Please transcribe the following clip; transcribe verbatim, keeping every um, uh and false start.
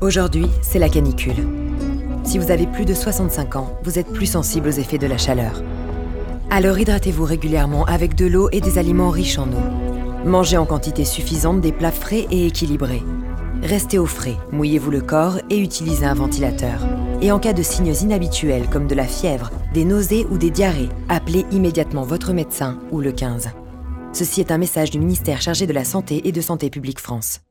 Aujourd'hui, c'est la canicule. Si vous avez plus de soixante-cinq ans, vous êtes plus sensible aux effets de la chaleur. Alors hydratez-vous régulièrement avec de l'eau et des aliments riches en eau. Mangez en quantité suffisante des plats frais et équilibrés. Restez au frais, mouillez-vous le corps et utilisez un ventilateur. Et en cas de signes inhabituels comme de la fièvre, des nausées ou des diarrhées, appelez immédiatement votre médecin ou le quinze. Ceci est un message du ministère chargé de la Santé et de Santé publique France.